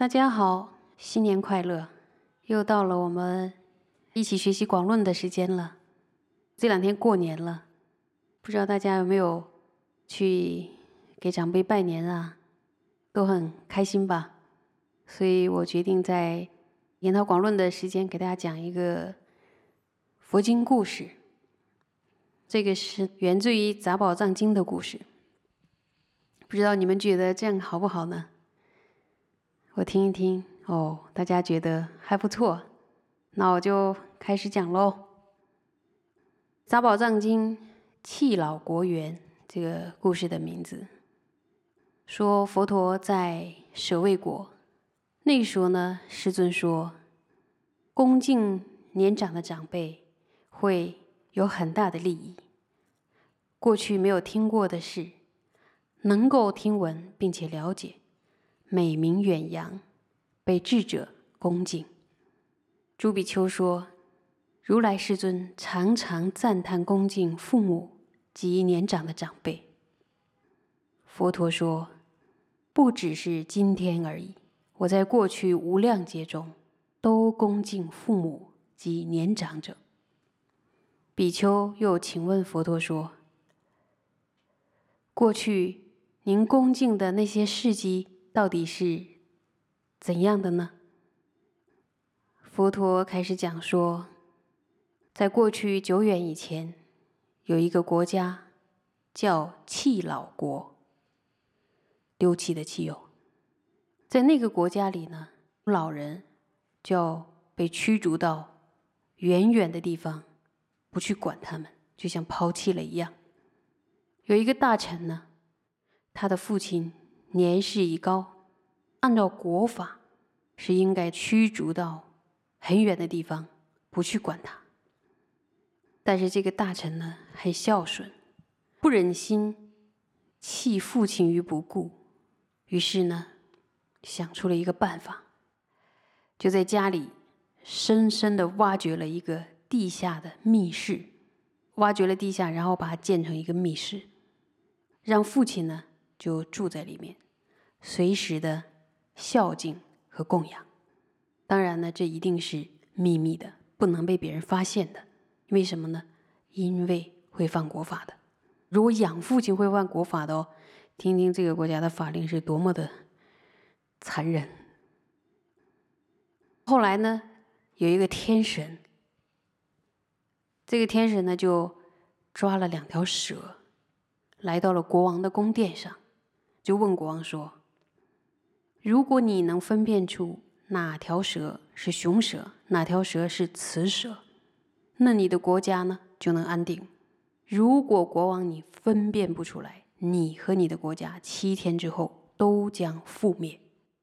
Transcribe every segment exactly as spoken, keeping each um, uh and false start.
大家好，新年快乐！又到了我们一起学习广论的时间了。这两天过年了，不知道大家有没有去给长辈拜年啊？都很开心吧？所以我决定在研讨广论的时间给大家讲一个佛经故事。这个是源自于《杂宝藏经》的故事。不知道你们觉得这样好不好呢？我听一听哦，大家觉得还不错，那我就开始讲喽。《杂宝藏经·弃老国园》这个故事的名字，说佛陀在舍卫国，那时候呢，世尊说，恭敬年长的长辈会有很大的利益。过去没有听过的事，能够听闻并且了解，美名远扬，被智者恭敬。诸比丘说，如来世尊常常赞叹恭敬父母及年长的长辈。佛陀说，不只是今天而已，我在过去无量劫中都恭敬父母及年长者。比丘又请问佛陀说，过去您恭敬的那些事迹到底是怎样的呢？佛陀开始讲说，在过去久远以前，有一个国家叫弃老国，丢弃的弃友。在那个国家里呢，老人就要被驱逐到远远的地方，不去管他们，就像抛弃了一样。有一个大臣呢，他的父亲年事已高，按照国法是应该驱逐到很远的地方，不去管他。但是这个大臣呢，很孝顺，不忍心弃父亲于不顾，于是呢，想出了一个办法，就在家里深深地挖掘了一个地下的密室，挖掘了地下，然后把它建成一个密室，让父亲呢就住在里面，随时的孝敬和供养。当然呢，这一定是秘密的，不能被别人发现的。为什么呢？因为会犯国法的。如果养父亲会犯国法的哦，听听这个国家的法令是多么的残忍。后来呢，有一个天神，这个天神呢就抓了两条蛇，来到了国王的宫殿上，就问国王说，如果你能分辨出哪条蛇是雄蛇，哪条蛇是雌蛇，那你的国家呢就能安定。如果国王你分辨不出来，你和你的国家七天之后都将覆灭。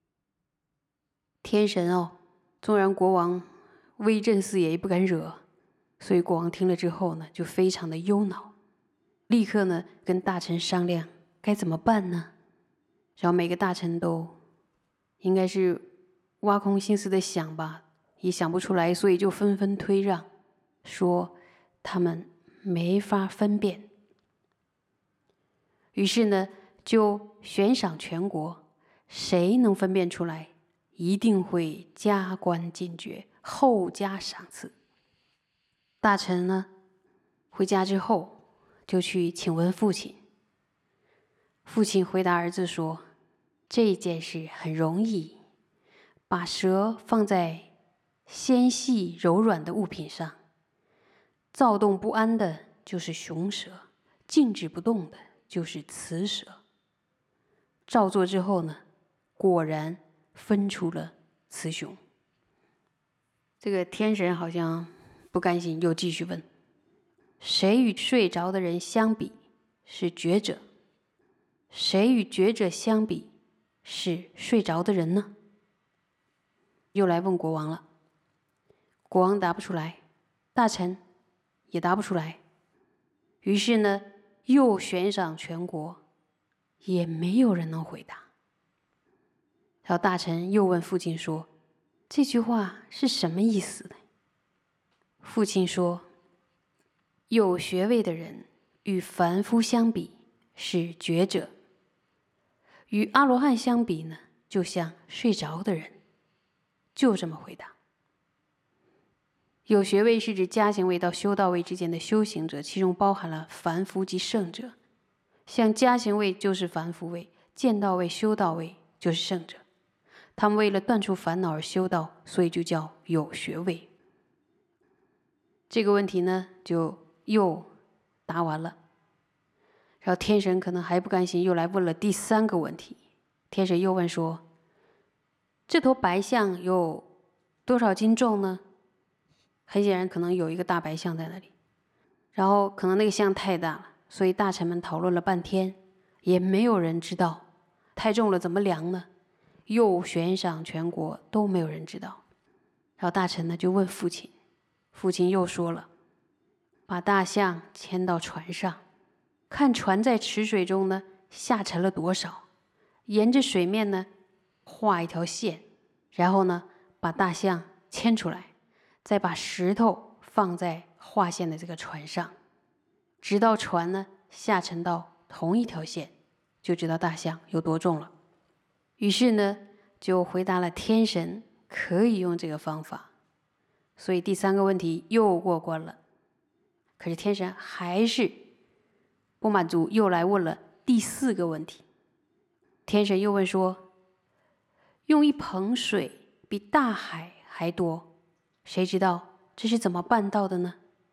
天神哦，纵然国王威震四野也不敢惹，所以国王听了之后呢，就非常的忧恼，立刻呢跟大臣商量该怎么办呢？然后每个大臣都应该是挖空心思的想吧，也想不出来，所以就纷纷推让，说他们没法分辨。于是呢，就悬赏全国，谁能分辨出来，一定会加官进爵，厚加赏赐。大臣呢，回家之后就去请问父亲。父亲回答儿子说，这件事很容易，把蛇放在纤细柔软的物品上，躁动不安的就是雄蛇，静止不动的就是雌蛇。照做之后呢，果然分出了雌雄。这个天神好像不甘心，又继续问，谁与睡着的人相比是觉者，谁与觉者相比是睡着的人呢？又来问国王了，国王答不出来，大臣也答不出来。于是呢，又悬赏全国，也没有人能回答。然后大臣又问父亲说，这句话是什么意思呢？父亲说，有学位的人与凡夫相比是觉者，与阿罗汉相比呢就像睡着的人，就这么回答。有学位是指家行位到修道位之间的修行者，其中包含了凡夫及圣者。像家行位就是凡夫位，见道位、修道位就是圣者。他们为了断除烦恼而修道，所以就叫有学位。这个问题呢，就又答完了。然后天神可能还不甘心，又来问了第三个问题。天神又问说：“这头白象有多少斤重呢？”很显然，可能有一个大白象在那里。然后可能那个象太大了，所以大臣们讨论了半天，也没有人知道太重了怎么量呢？又悬赏全国，都没有人知道。然后大臣呢就问父亲，父亲又说了：“把大象牵到船上，看船在池水中呢下沉了多少，沿着水面呢画一条线，然后呢把大象牵出来，再把石头放在画线的这个船上，直到船呢下沉到同一条线，就知道大象有多重了。”于是呢就回答了天神可以用这个方法，所以第三个问题又过关了。可是天神还是不满足，又来问了第四个问题。天神又问说：“用一捧水比大海还多，谁知道这是怎么办到的呢？”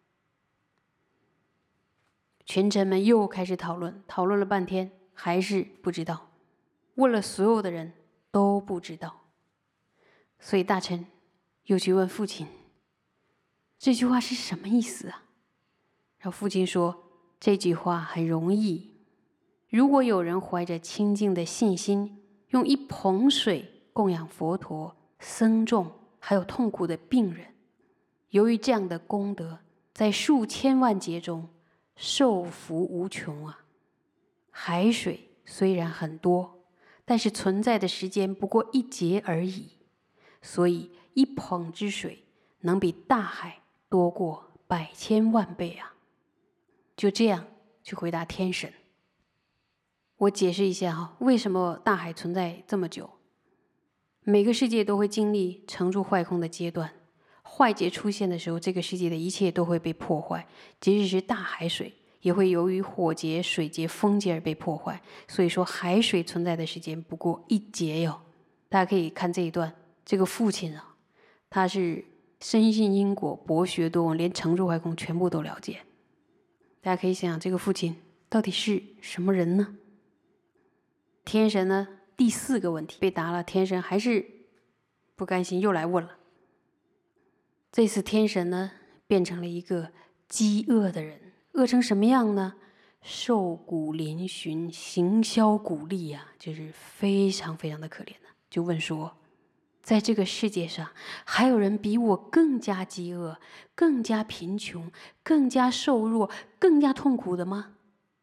群臣们又开始讨论，讨论了半天，还是不知道。问了所有的人都不知道，所以大臣又去问父亲：“这句话是什么意思啊？”然后父亲说：“这句话很容易，如果有人怀着清净的信心，用一捧水供养佛陀、僧众，还有痛苦的病人，由于这样的功德，在数千万劫中受福无穷啊！海水虽然很多，但是存在的时间不过一劫而已，所以一捧之水能比大海多过百千万倍啊！”就这样去回答天神。我解释一下哈，为什么大海存在这么久？每个世界都会经历成住坏空的阶段，坏劫出现的时候，这个世界的一切都会被破坏，即使是大海水也会由于火劫、水劫、风劫而被破坏。所以说海水存在的时间不过一劫哟。大家可以看这一段，这个父亲啊，他是深信因果、博学多闻，连成住坏空全部都了解。大家可以想想，这个父亲到底是什么人呢？天神呢，第四个问题被答了，天神还是不甘心，又来问了。这次天神呢，变成了一个饥饿的人，饿成什么样呢？瘦骨嶙峋，形销骨立呀、啊，就是非常非常的可怜的。就问说，在这个世界上，还有人比我更加饥饿、更加贫穷、更加瘦弱、更加痛苦的吗？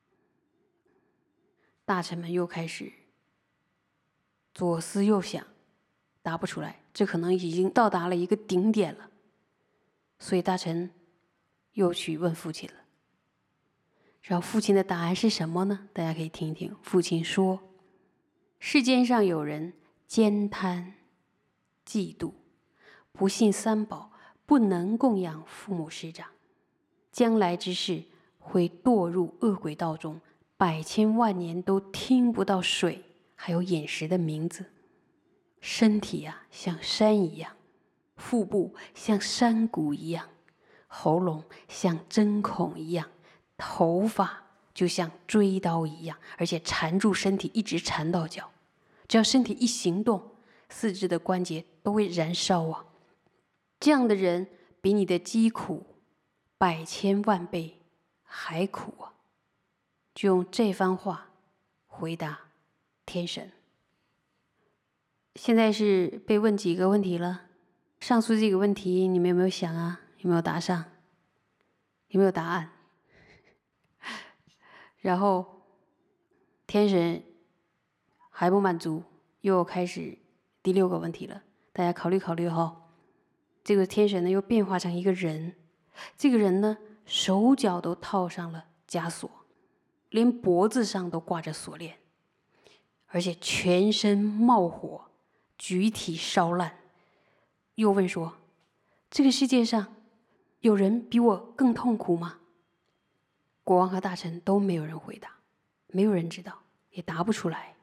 大臣们又开始左思右想，答不出来，这可能已经到达了一个顶点了。所以大臣又去问父亲了。然后父亲的答案是什么呢？大家可以听一听。父亲说：“世间上有人奸贪、嫉妒，不信三宝，不能供养父母师长，将来之事会堕入恶鬼道中，百千万年都听不到水还有饮食的名字。身体啊像山一样，腹部像山谷一样，喉咙像针孔一样，头发就像锥刀一样，而且缠住身体，一直缠到脚。只要身体一行动，四肢的关节都会燃烧啊！这样的人比你的疾苦百千万倍还苦啊！”就用这番话回答天神。现在是被问几个问题了？上述这个问题你们有没有想啊？有没有答上？有没有答案？然后天神还不满足，又开始第六个问题了。大家考虑考虑哈、哦。这个天神呢又变化成一个人，这个人呢手脚都套上了枷锁，连脖子上都挂着锁链， 而且全身冒火，举体烧烂。又问说：这个世界上有人比我更痛苦吗？国王和大臣都没有人回答，没有人知道，也答不出来。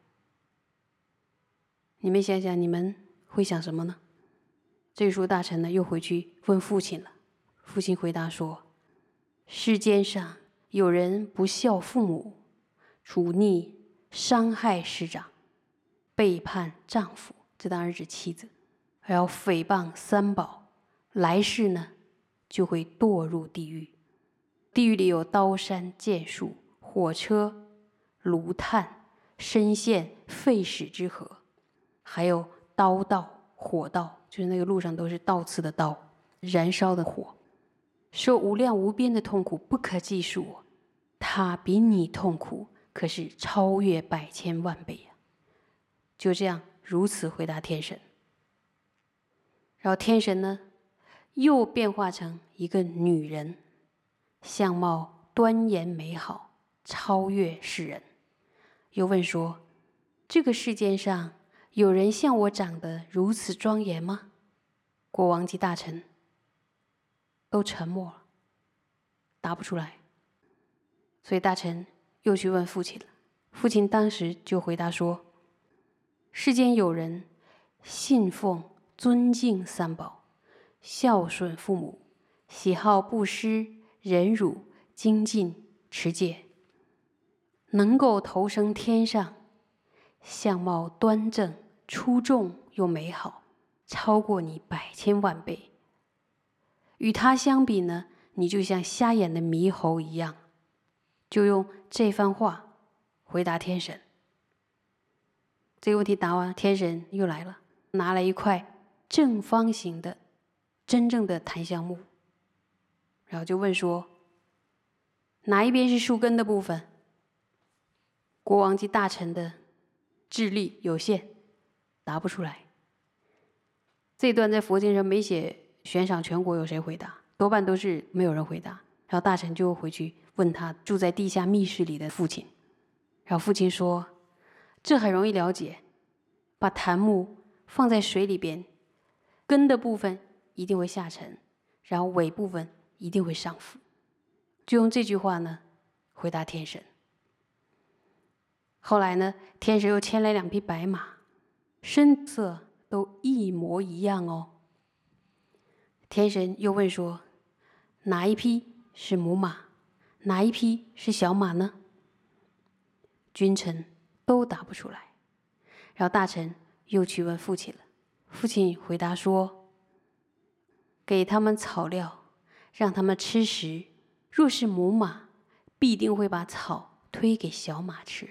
你们想想，你们会想什么呢？这时候大臣呢又回去问父亲了。父亲回答说：世间上有人不孝父母，忤逆伤害师长，背叛丈夫，这当然指妻子，还要诽谤三宝，来世呢就会堕入地狱。地狱里有刀山剑树、火车、炉炭、深陷沸屎之河，还有刀道、火道，就是那个路上都是刀刺的刀，燃烧的火，受无量无边的痛苦，不可计数。他比你痛苦，可是超越百千万倍呀！就这样如此回答天神。然后天神呢，又变化成一个女人，相貌端严美好，超越世人。又问说：这个世间上有人像我长得如此庄严吗？国王及大臣都沉默了，答不出来。所以大臣又去问父亲了。父亲当时就回答说：世间有人信奉尊敬三宝，孝顺父母，喜好布施、忍辱、精进、持戒，能够投生天上，相貌端正、出众又美好，超过你百千万倍。与他相比呢，你就像瞎眼的猕猴一样。就用这番话回答天神。这个问题答完，天神又来了，拿了一块正方形的真正的檀香木，然后就问说：哪一边是树根的部分？国王及大臣的智力有限，答不出来。这一段在佛经上没写悬赏全国有谁回答，多半都是没有人回答。然后大臣就回去问他住在地下密室里的父亲，然后父亲说：这很容易了解，把檀木放在水里边，根的部分一定会下沉，然后尾部分一定会上浮。就用这句话呢回答天神。后来呢，天神又牵来两匹白马，身色都一模一样哦。天神又问说：哪一匹是母马，哪一匹是小马呢？君臣都答不出来。然后大臣又去问父亲了。父亲回答说：给他们草料，让他们吃食，若是母马，必定会把草推给小马吃。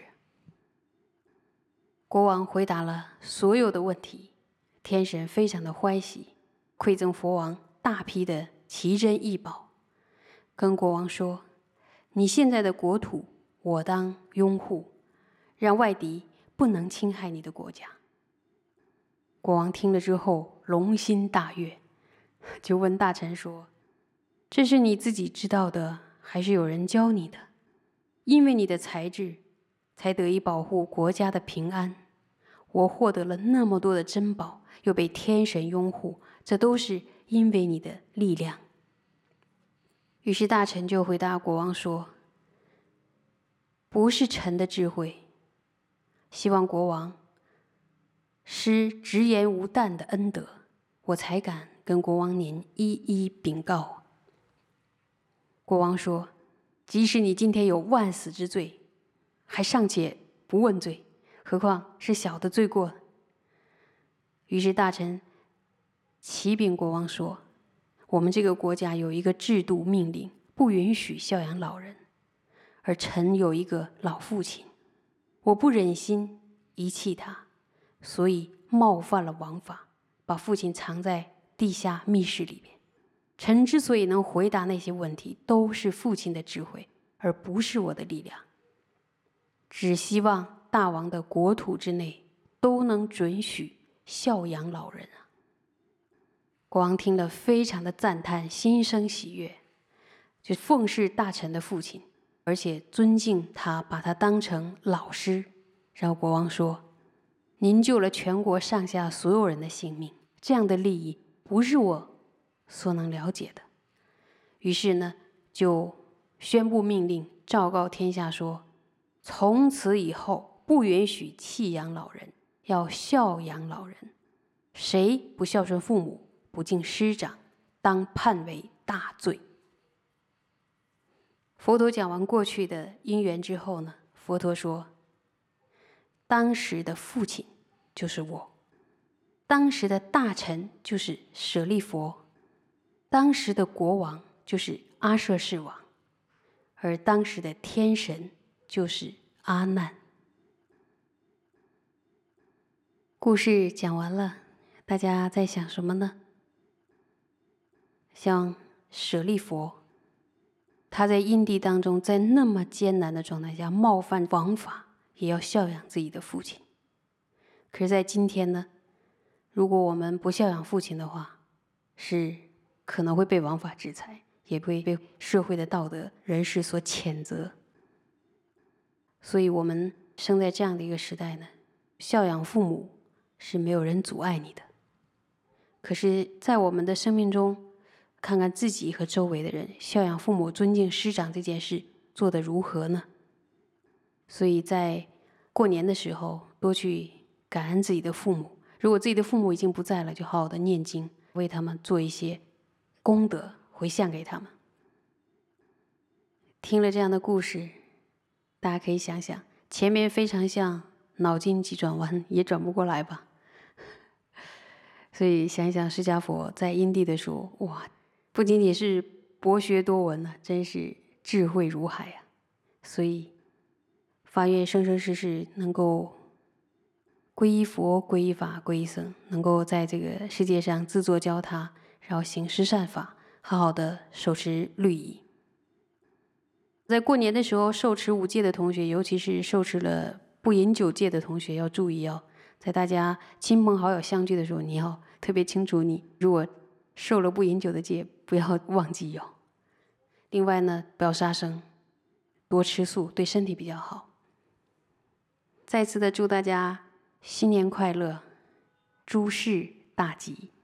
国王回答了所有的问题，天神非常的欢喜，馈赠佛王大批的奇珍异宝，跟国王说：你现在的国土我当拥护，让外敌不能侵害你的国家。国王听了之后龙心大悦，就问大臣说：这是你自己知道的，还是有人教你的？因为你的才智，才得以保护国家的平安。我获得了那么多的珍宝，又被天神拥护，这都是因为你的力量。于是大臣就回答国王说：不是臣的智慧，希望国王施直言无惮的恩德，我才敢跟国王您一一禀告。国王说：即使你今天有万死之罪，还尚且不问罪，何况是小的罪过？于是大臣启禀国王说：我们这个国家有一个制度命令，不允许孝养老人，而臣有一个老父亲，我不忍心遗弃他，所以冒犯了王法，把父亲藏在地下密室里边。臣之所以能回答那些问题，都是父亲的智慧，而不是我的力量。只希望大王的国土之内都能准许孝养老人啊！国王听了非常的赞叹，心生喜悦，就奉侍大臣的父亲，而且尊敬他，把他当成老师。然后国王说： 您救了全国上下所有人的性命，这样的利益不是我所能了解的。于是呢，就宣布命令，昭告天下说，从此以后不允许弃养老人，要孝养老人。谁不孝顺父母，不敬师长，当判为大罪。佛陀讲完过去的因缘之后呢，佛陀说，当时的父亲就是我，当时的大臣就是舍利佛，当时的国王就是阿舍世王，而当时的天神就是阿难。故事讲完了，大家在想什么呢？像舍利佛，他在因地当中，在那么艰难的状态下，冒犯王法，也要孝养自己的父亲。可是在今天呢，如果我们不孝养父亲的话，是可能会被王法制裁，也会被社会的道德人士所谴责。所以我们生在这样的一个时代呢，孝养父母是没有人阻碍你的。可是在我们的生命中，看看自己和周围的人，孝养父母、尊敬师长这件事做得如何呢？所以在过年的时候，多去感恩自己的父母。如果自己的父母已经不在了，就好好的念经，为他们做一些功德，回向给他们。听了这样的故事，大家可以想想，前面非常像脑筋急转弯，也转不过来吧？所以想一想，释迦佛在因地的时候，哇，不仅仅是博学多闻啊，真是智慧如海啊！所以发愿生生世世能够皈依佛、皈依法、皈依僧，能够在这个世界上自作教他，然后行施善法，好好的手持律仪。在过年的时候，受持五戒的同学，尤其是受持了不饮酒戒的同学，要注意哦。在大家亲朋好友相聚的时候，你要特别清楚，你如果受了不饮酒的戒，不要忘记哦。另外呢，不要杀生，多吃素，对身体比较好。再次的祝大家新年快乐，诸事大吉。